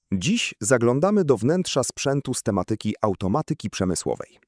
Dziś zaglądamy do wnętrza sprzętu z tematyki automatyki przemysłowej.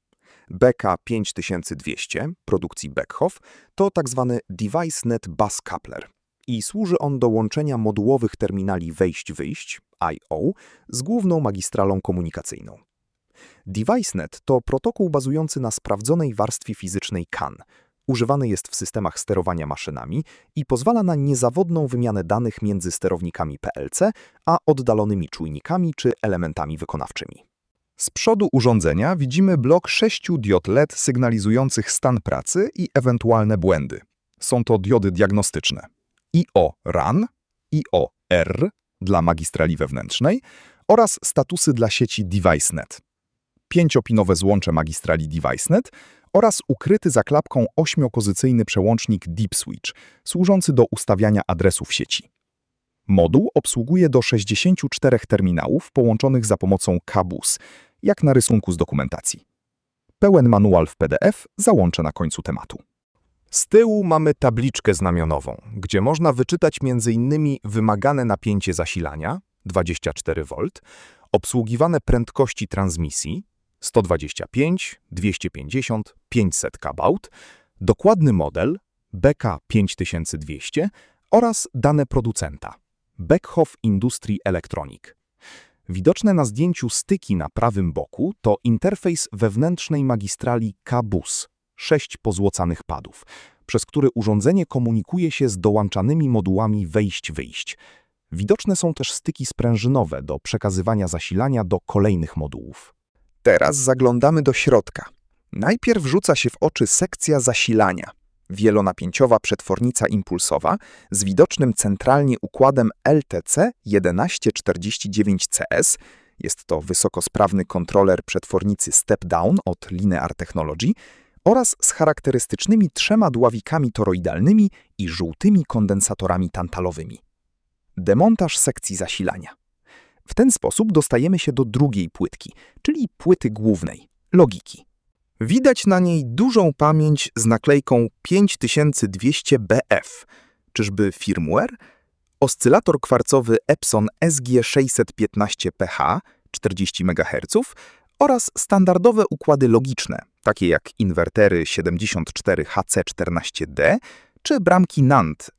BK5200 produkcji Beckhoff to tzw. DeviceNet Bus Coupler i służy on do łączenia modułowych terminali wejść-wyjść I/O z główną magistralą komunikacyjną. DeviceNet to protokół bazujący na sprawdzonej warstwie fizycznej CAN. Używany jest w systemach sterowania maszynami i pozwala na niezawodną wymianę danych między sterownikami PLC a oddalonymi czujnikami czy elementami wykonawczymi. Z przodu urządzenia widzimy blok 6 diod LED sygnalizujących stan pracy i ewentualne błędy. Są to diody diagnostyczne. IO-RAN, IO-R dla magistrali wewnętrznej oraz statusy dla sieci DeviceNet. 5-pinowe złącze magistrali DeviceNet oraz ukryty za klapką 8-pozycyjny przełącznik Deep Switch, służący do ustawiania adresów sieci. Moduł obsługuje do 64 terminałów połączonych za pomocą K-Bus, jak na rysunku z dokumentacji. Pełen manual w PDF załączę na końcu tematu. Z tyłu mamy tabliczkę znamionową, gdzie można wyczytać m.in. wymagane napięcie zasilania 24 V, obsługiwane prędkości transmisji 125, 250, 500 kB, dokładny model BK5200 oraz dane producenta Beckhoff Industry Electronic. Widoczne na zdjęciu styki na prawym boku to interfejs wewnętrznej magistrali K-Bus, 6 pozłocanych padów, przez który urządzenie komunikuje się z dołączanymi modułami wejść-wyjść. Widoczne są też styki sprężynowe do przekazywania zasilania do kolejnych modułów. Teraz zaglądamy do środka. Najpierw rzuca się w oczy sekcja zasilania. Wielonapięciowa przetwornica impulsowa z widocznym centralnie układem LTC 1149CS. Jest to wysokosprawny kontroler przetwornicy step-down od Linear Technology oraz z charakterystycznymi 3 dławikami toroidalnymi i żółtymi kondensatorami tantalowymi. Demontaż sekcji zasilania. W ten sposób dostajemy się do drugiej płytki, czyli płyty głównej, logiki. Widać na niej dużą pamięć z naklejką 5200BF. Czyżby firmware? Oscylator kwarcowy Epson SG615PH 40 MHz oraz standardowe układy logiczne, takie jak inwertery 74HC14D czy bramki NAND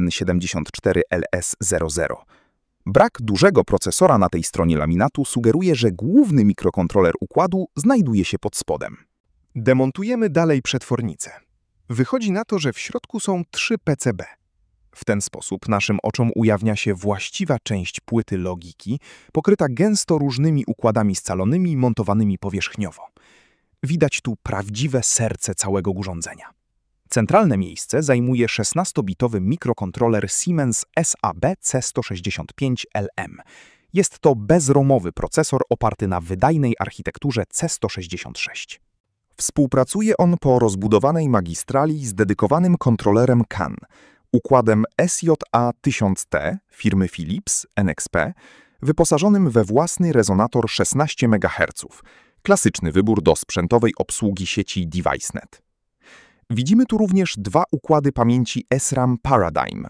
SN74LS00. Brak dużego procesora na tej stronie laminatu sugeruje, że główny mikrokontroler układu znajduje się pod spodem. Demontujemy dalej przetwornicę. Wychodzi na to, że w środku są 3 PCB. W ten sposób naszym oczom ujawnia się właściwa część płyty logiki, pokryta gęsto różnymi układami scalonymi montowanymi powierzchniowo. Widać tu prawdziwe serce całego urządzenia. Centralne miejsce zajmuje 16-bitowy mikrokontroler Siemens SAB C165LM. Jest to bezromowy procesor oparty na wydajnej architekturze C166. Współpracuje on po rozbudowanej magistrali z dedykowanym kontrolerem CAN, układem SJA-1000T firmy Philips NXP, wyposażonym we własny rezonator 16 MHz, klasyczny wybór do sprzętowej obsługi sieci DeviceNet. Widzimy tu również 2 układy pamięci SRAM Paradigm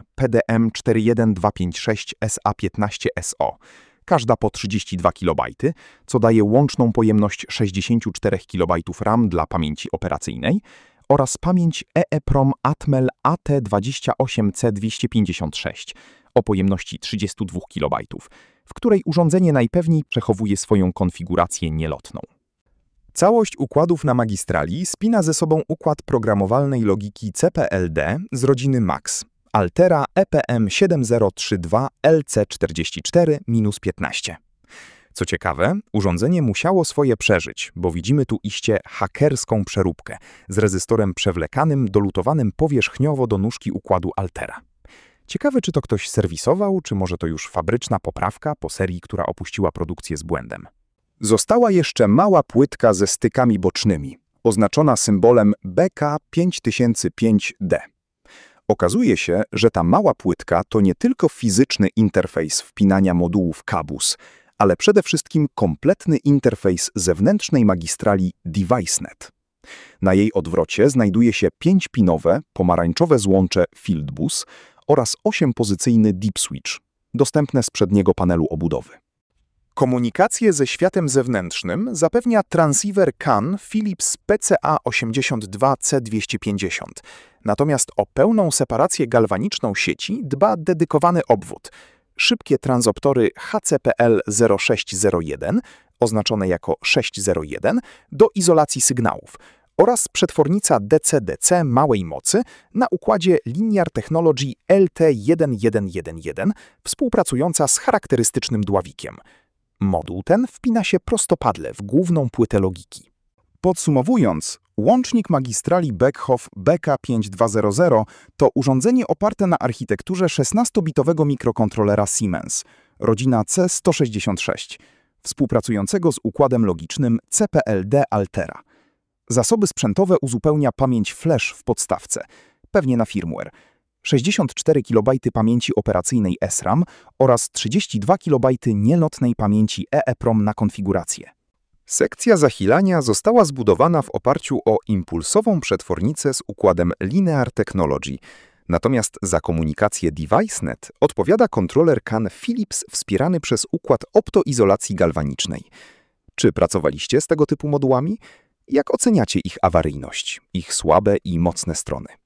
PDM41256SA15SO, każda po 32 KB, co daje łączną pojemność 64 KB RAM dla pamięci operacyjnej oraz pamięć EEPROM Atmel AT28C256 o pojemności 32 KB, w której urządzenie najpewniej przechowuje swoją konfigurację nielotną. Całość układów na magistrali spina ze sobą układ programowalnej logiki CPLD z rodziny MAX, Altera EPM732LC44-15. Co ciekawe, urządzenie musiało swoje przeżyć, bo widzimy tu iście hakerską przeróbkę z rezystorem przewlekanym, dolutowanym powierzchniowo do nóżki układu Altera. Ciekawe, czy to ktoś serwisował, czy może to już fabryczna poprawka po serii, która opuściła produkcję z błędem. Została jeszcze mała płytka ze stykami bocznymi, oznaczona symbolem BK5005D. Okazuje się, że ta mała płytka to nie tylko fizyczny interfejs wpinania modułów K-Bus, ale przede wszystkim kompletny interfejs zewnętrznej magistrali DeviceNet. Na jej odwrocie znajduje się 5-pinowe, pomarańczowe złącze Fieldbus oraz 8-pozycyjny Deep Switch, dostępne z przedniego panelu obudowy. Komunikację ze światem zewnętrznym zapewnia transceiver CAN Philips PCA82C250. Natomiast o pełną separację galwaniczną sieci dba dedykowany obwód. Szybkie transoptory HCPL 0601, oznaczone jako 601, do izolacji sygnałów oraz przetwornica DC-DC małej mocy na układzie Linear Technology LT1111, współpracująca z charakterystycznym dławikiem. Moduł ten wpina się prostopadle w główną płytę logiki. Podsumowując, łącznik magistrali Beckhoff BK5200 to urządzenie oparte na architekturze 16-bitowego mikrokontrolera Siemens, rodzina C166, współpracującego z układem logicznym CPLD Altera. Zasoby sprzętowe uzupełnia pamięć flash w podstawce, pewnie na firmware, 64 KB pamięci operacyjnej SRAM oraz 32 KB nielotnej pamięci EEPROM na konfigurację. Sekcja zasilania została zbudowana w oparciu o impulsową przetwornicę z układem Linear Technology. Natomiast za komunikację DeviceNet odpowiada kontroler CAN Philips wspierany przez układ optoizolacji galwanicznej. Czy pracowaliście z tego typu modułami? Jak oceniacie ich awaryjność, ich słabe i mocne strony?